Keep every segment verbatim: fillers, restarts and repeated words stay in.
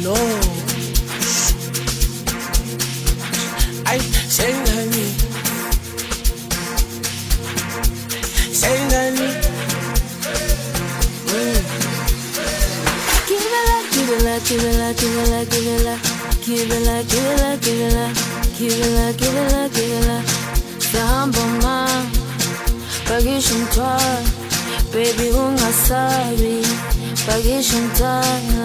no. Ay, Sengani, Sengani. Give it up, give it up, give it up, give it up, give it up, give it up, give it up, give it up, give it up, give it up, give it up. Samba ma, pagishin twa, baby ungasabi, pagishin twa.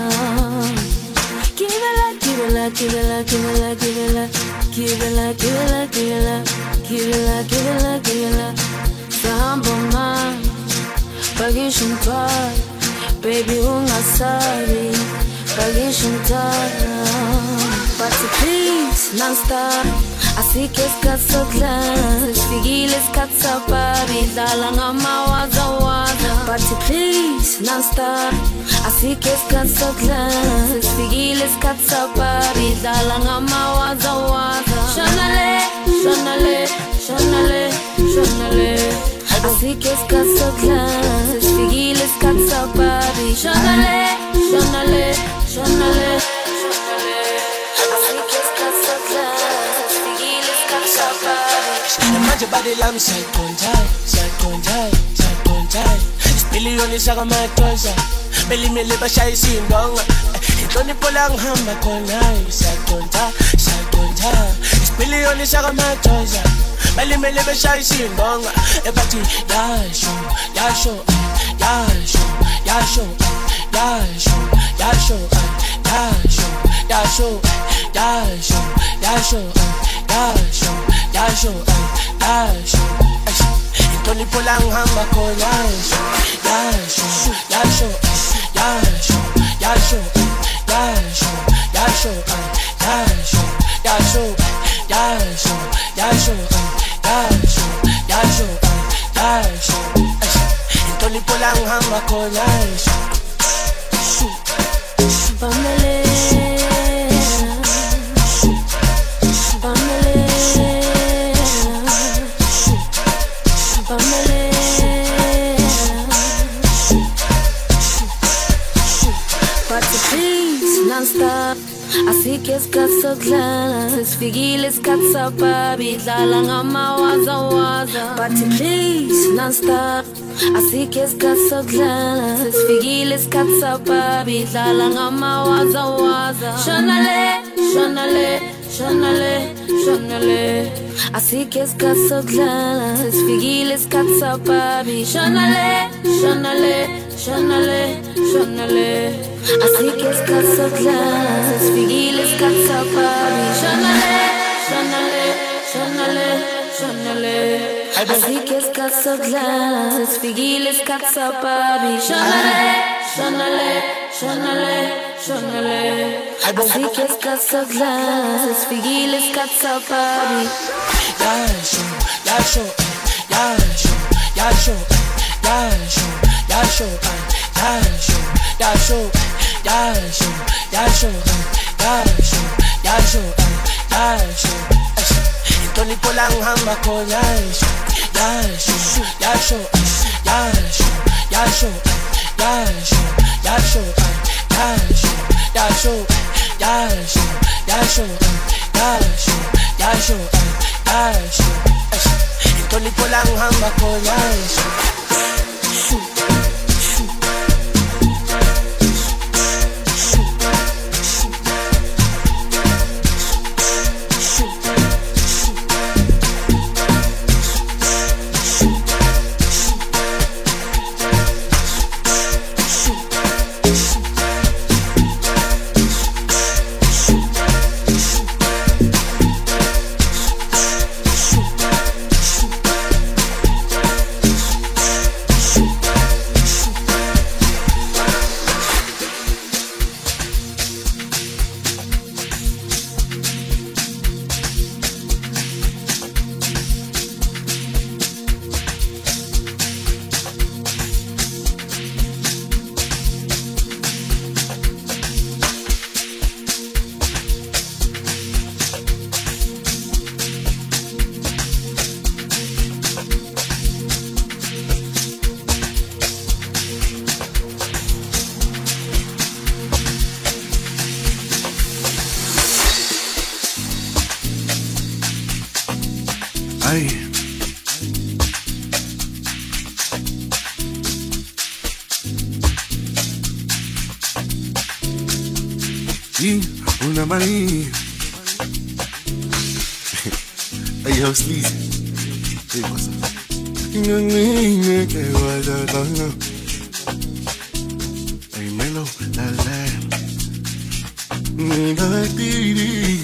Give it up, give it up, give it up, give it up, give it up, give it up, give it up, give it up, give it up, give it up, give it up. Samba ma, pagishin twa. Baby, ungasabi, pagishin time. But please, non-stop. Asike skatsa class, figile skatsa baby, dalanga mawaza waza. But please, non-stop. Asike skatsa class, figile skatsa baby, dalanga mawaza waza. Shonale, shonale, shonale, shonale. Así que es caso class, figile es caso baby. Shonale, shonale, shonale, shonale. Así que es caso class, figile es caso baby. The manje body lam side conjai, side conjai, side conjai. Spilly on the saga my toys. Belly me liba shy sindonga. Itoni polang hamba konai, side conjai, side conjai. Spilly on the saga my toys. Belly me liba shy sindonga. Ebati yasho, yasho, yasho, yasho, yasho, yasho, yasho, yasho, yasho, yasho, yasho, yasho, yasho. Itoni polang hamba konai, yasho, yasho, yasho, yasho, yasho, yasho, yasho, yasho, yasho, yasho, yasho, yasho, yasho. Itoni polang hamba konai, Bamele, bamele, bamele. But please, non-stop. Así que es caso class, figile es caso baby, dalanga mawaza waza. But please, non-stop. Así que es caso class, figile es caso baby, dalanga mawaza waza. Shonale, shonale, shonale, shonale. Así que es caso class, figile es caso baby. Shonale, shonale, shonale, shonale. Así que es caso class, figile es caso baby. Shonale, shonale, shonale, shonale. Así que es caso class, figile es caso baby. Shonale, shonale, shonale, shonale. Así que es caso class, figile es caso baby. yasho, yasho, yasho, yasho, yasho, yasho, yasho, yasho, yasho, yasho, yasho, yasho, yasho. Itoni polang hamba konai, yasho, yasho, yasho, yasho, yasho, yasho, yasho, yasho, yasho, yasho, yasho, yasho, yasho. Itoni polang hamba konai. Aye. Y una maní. Hey, yo, Sleazy. Hey, what's up? Hey, Melo, la la. La dee.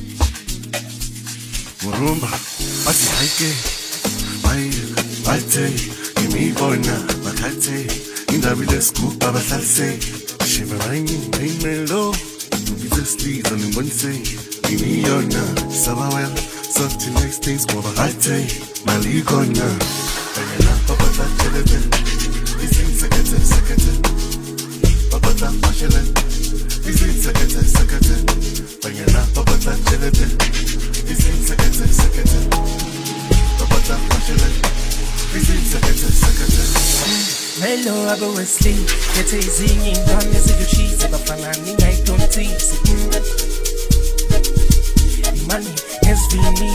Morumba, pati haike. Bye, bye, give me boy na, bakate. Indabile scoop, baba salse. Shivering, hey, Melo. Just leave on the one say, give me your na, Samawel, soft nice things, more high-tay, my league on na. Bayana, Papa, that television, this is second, second, Papa, that Mashalan, this is second, second, Bayana, Papa, that television, this is second, second, Papa, that Mashalan, this is second, second. Hello, Abba Wesley. Get a zing in done as if you cheese. If I'm running, I don't tease. Money has been me.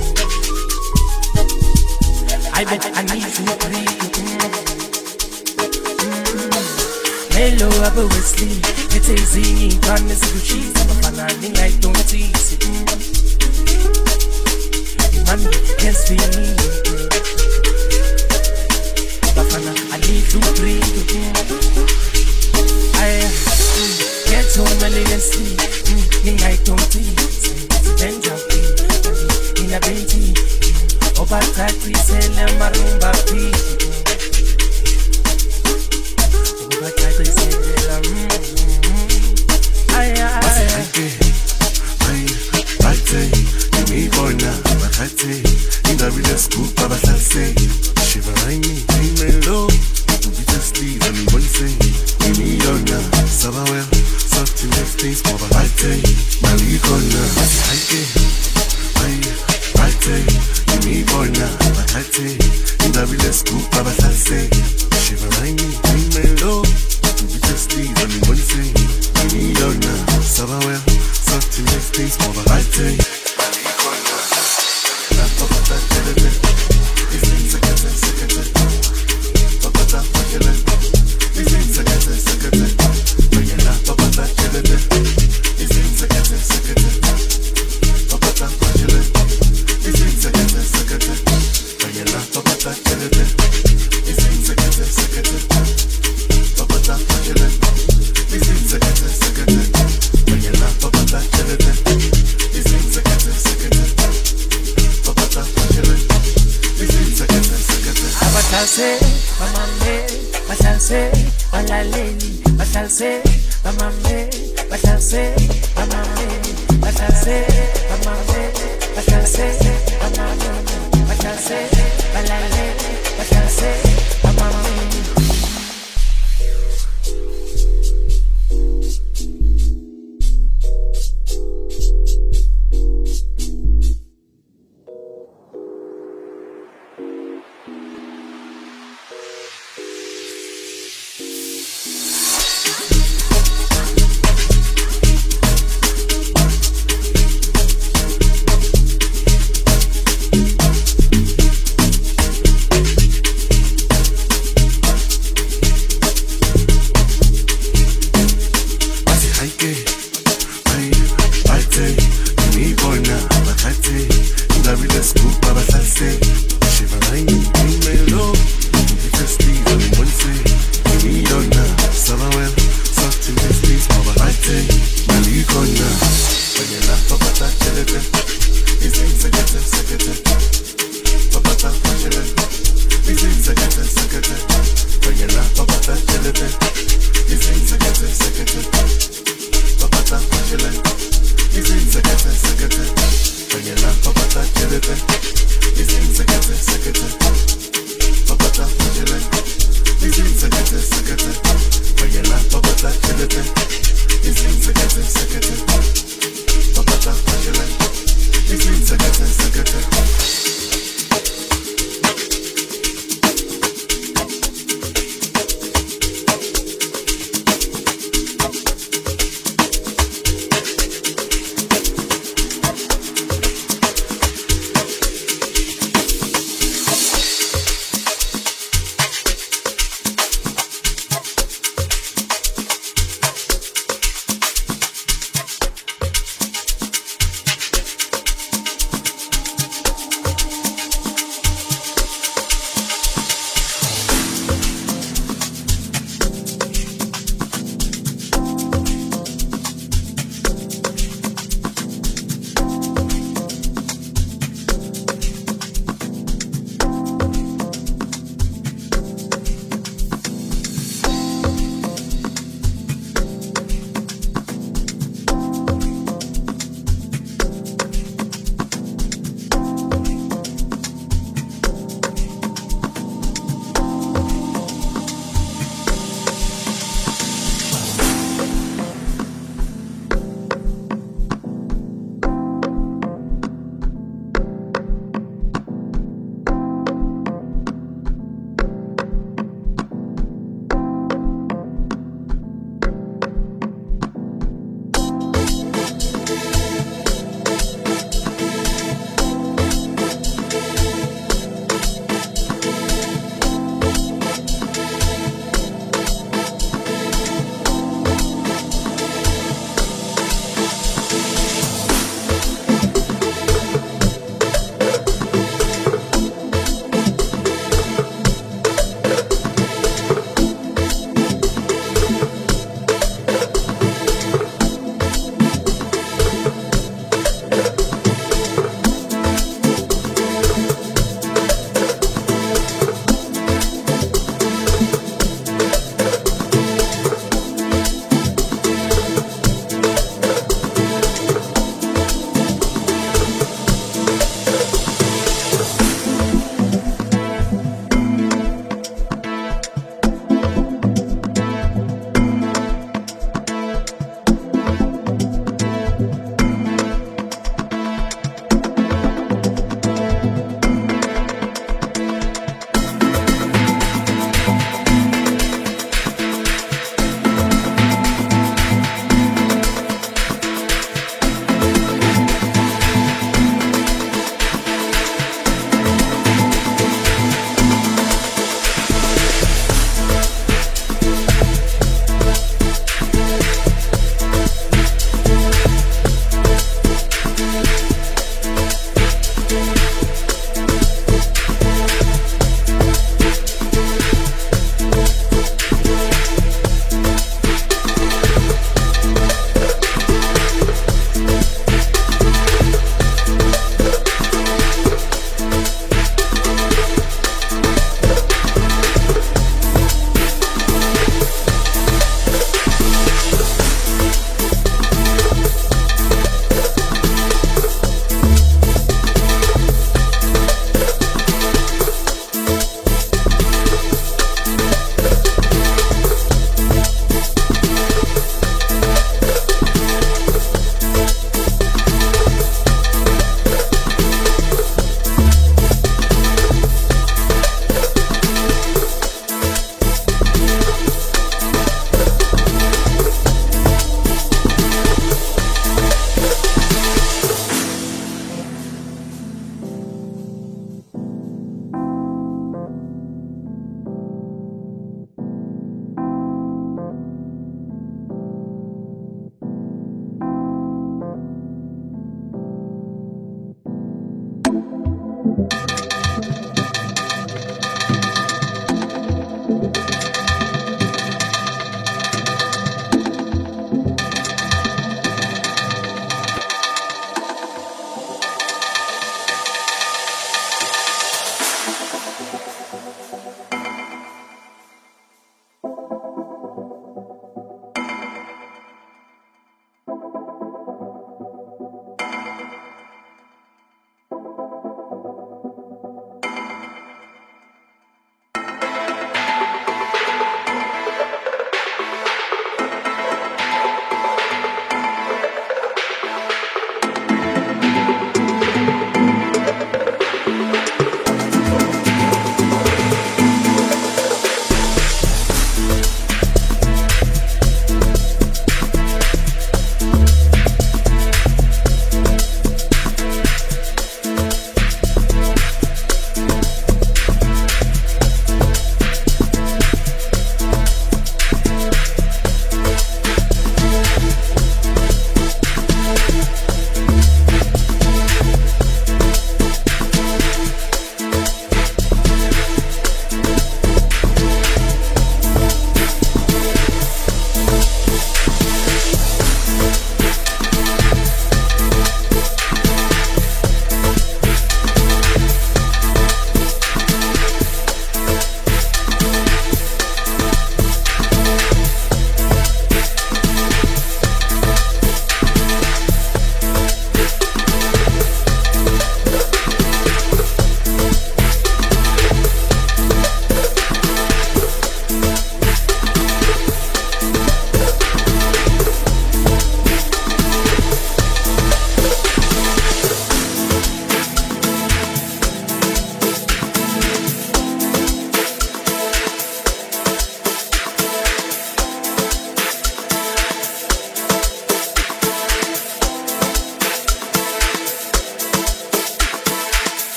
I bet I need to breathe. Hello, Abba Wesley. Get a zing in done as if you cheese. If I'm running, I don't tease. Money has been me. I need to breathe. I get on my legacy. In I don't tease. Then jump in a baby. Over thirty, sell a marumba pea. Over thirty, sell a I I say, give me boy now, but I say, in the real school, Baba say, shivering me, ain't low. We just leave and one say, give me your now, Sabawell, soft in next days, Baba I say, my league on now, I say, I I say, give me boy now, but I say, in the real school, Baba say, shivering me, ain't low. We just leave and one say, give me your now, Sabawell, soft in next days, Baba I say.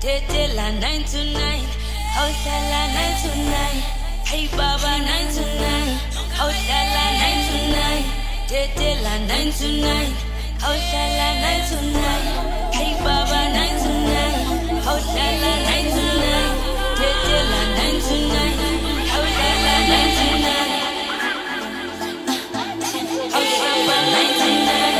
Tetela nine to nine, Oshala nine to nine. Hey Baba nine to nine, Oshala nine to nine. Tetela nine to nine, Oshala nine to nine. Hey Baba nine to nine, Oshala nine to nine. Tetela nine to nine, Oshala nine to nine. Oshala nine to nine.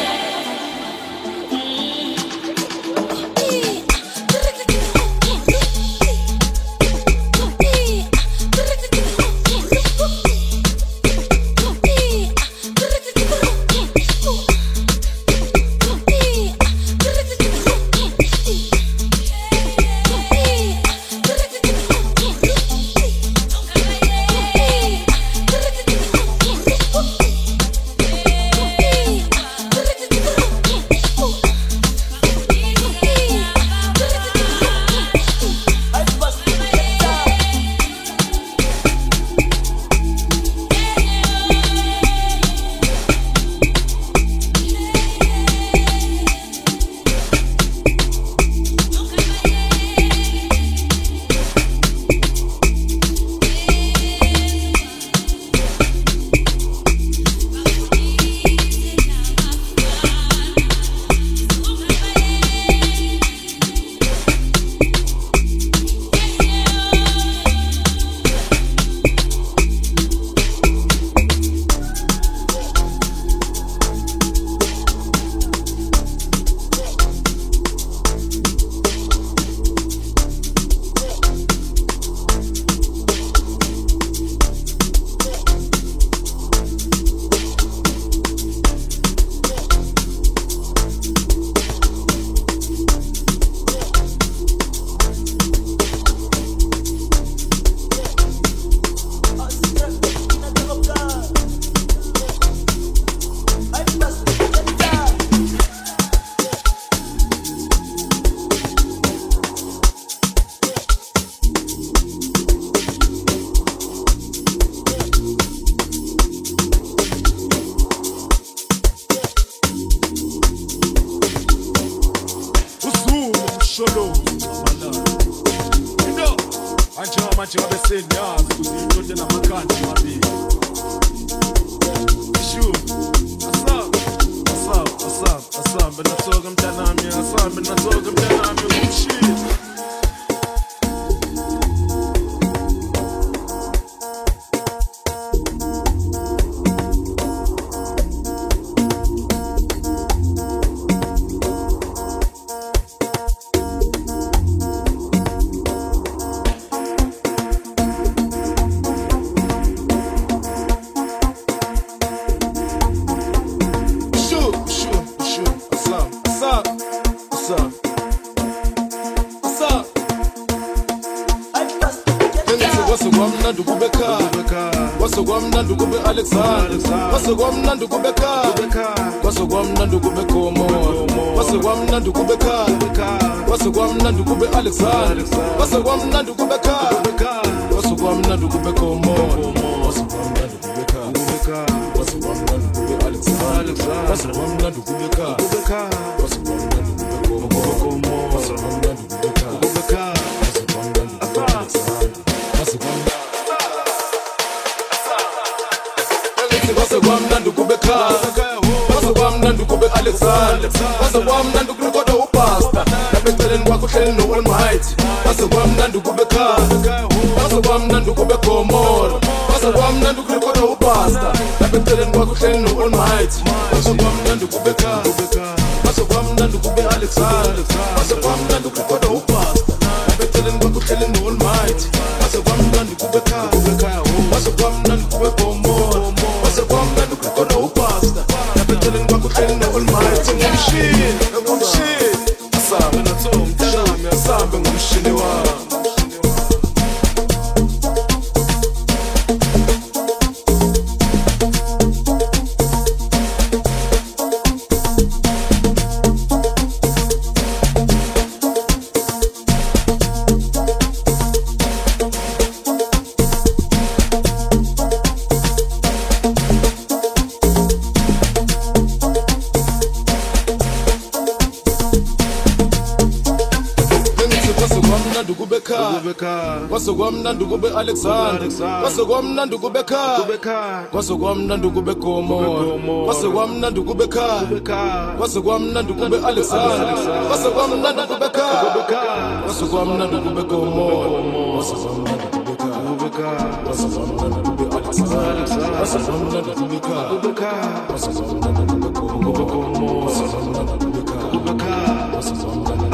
kwamnandi kube ekhaya kwase kwamnandi kube Alexander kwase kwamnandi kube ekhaya kwase kwamnandi kube Gomo kwase kwamnandi kube ekhaya kwase kwamnandi kube Alexander kwase kwamnandi kube ekhaya kwase kwamnandi kube Gomo kwase kwamnandi kube ekhaya kwase kwamnandi kube Alexander kwase kwamnandi kube ekhaya kwase kwamnandi kube Gomo kwase kwamnandi kube ekhaya kwase kwamnandi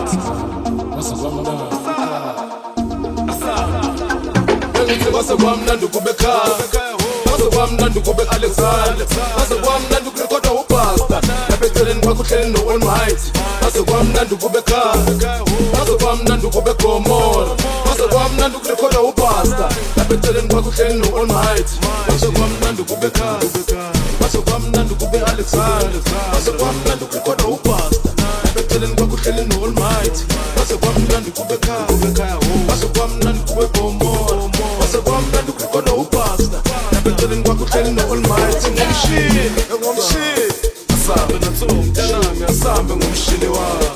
kwase kwamnandi kube ekhaya kwase kwamnandi kube Alexander kwase kwamnandi kurekhoda upasta lapha eceleni kwakho uhleli no-Almighty kwase kwamnandi kube ekhaya kwase kwamnandi kube Gomora kwase kwamnandi kurekhoda upasta lapha eceleni kwakho uhleli no-Almighty kwase kwamnandi kube ekhaya kwase kwamnandi kube Alexander kwase kwamnandi kurekhoda upasta lapha eceleni kwakho uhleli no-Almighty kwase kwamnandi kube ekhaya kwase kwamnandi kube Gomora kwase kwamnandi kurekhoda upasta lapha eceleni kwakho uhleli no-Almighty ngomshini ngomshini asambe nathunga mntanami asambe ngomshini wami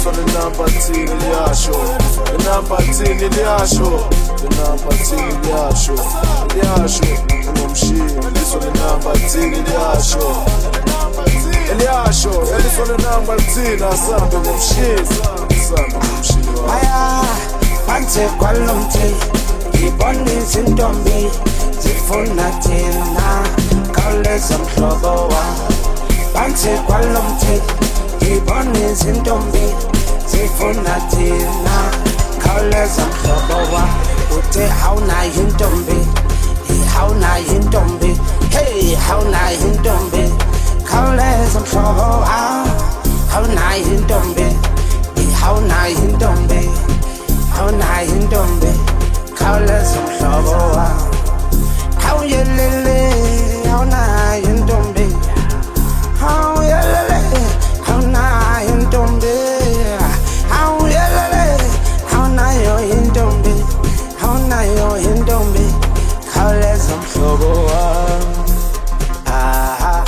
Eliswa le number ten liyasho, le number ten liyasho, le number ten liyasho, liyasho ngomshini. Eliswa le number ten liyasho, liyasho. Eliswa le number ten asambe ngomshini, asambe ngomshini. Aya, phansi kwalomthi, ngibona izintombi zifuna thina, khawuleza mhlobo wami. Phansi kwalomthi, ngibona izintombi zifuna thina, khawuleza mhlobo wami. Uthe hawunayo intombi, hawunayo intombi, hey hawunayo intombi, khawuleza mhlobo wami. Hawunayo intombi, hawunayo intombi, hawunayo intombi, khawuleza mhlobo wami. Hawuyelele, hawunayo intombi, hawuyelele, hawunayo intombi, hawuyelele, hawunayo intombi, hawunayo intombi, khawuleza mhlobo wami. Aha.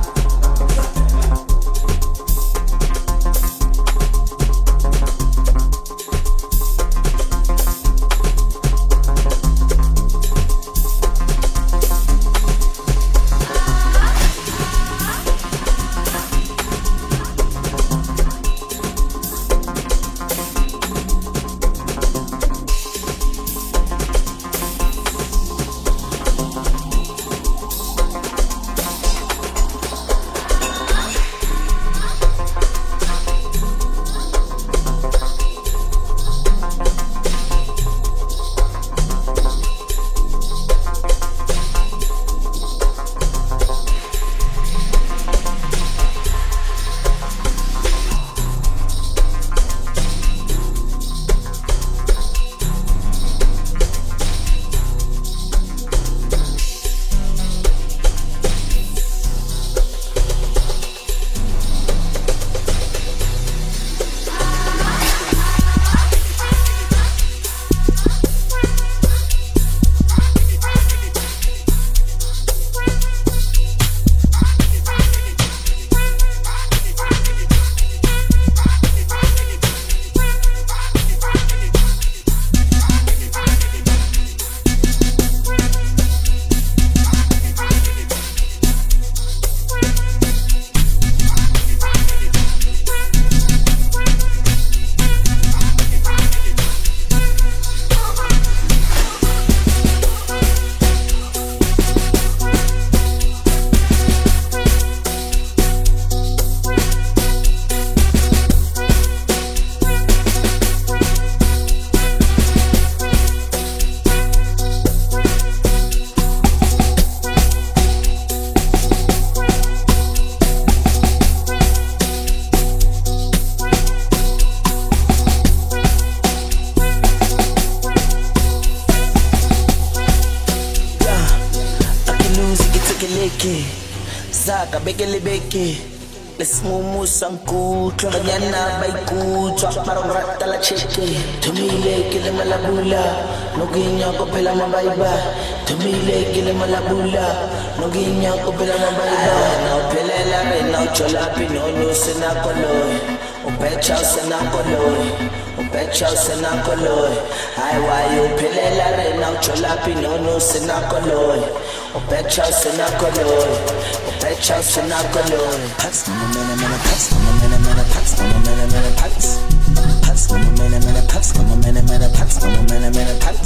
Saka bekele beke Lesmumu sankutwa Banyana baikutwa Marong rata la cheke Tumile kile malabula Noginya ko pela mabaiba Tumile kile malabula Noginya ko pela mabaiba Na pele la re na chola pinonu sena koloi Upecha sena koloi Upecha sena koloi Ai wayo pele la re na chola pinonu sena koloi Upecha sena koloi Upecha sena koloi Pats, mama mena mena pats, mama mena mena pats, mama mena mena pats. Pats, mama mena mena pats, mama mena mena pats, mama mena mena pats.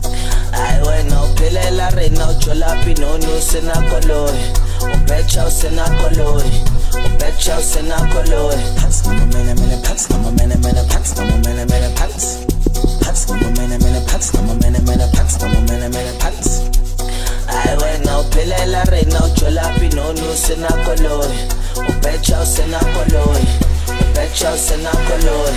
Ai bueno pele la re na chola pinonu sena koloi Upecha sena koloi Upecha sena koloi Pats, mama mena mena pats, mama mena mena pats, mama mena mena pats. Pats, mama mena mena pats, mama mena mena pats, mama mena mena pats. Ai bueno pele la re na chola pinonu sena koloi Upecha sena koloi Upecha sena koloi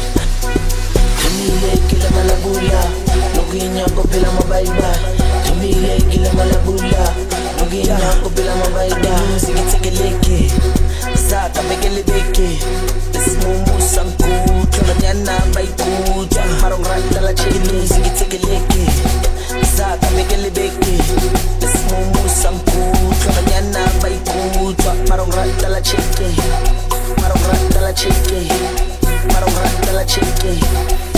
Tumile kile malabula Noginya ko pela mabaiba Tumile kile malabula Noginya ko pela mabaiba Music tekeleke Saka bekele beke Lesmumu sankutu Banyana baikutu Marong rata la cheke Music tekeleke Saka bekele beke Lesmumu sankutu Banyana baikutu Marong rata la cheke Marong rata la cheke mara ungarantela cheke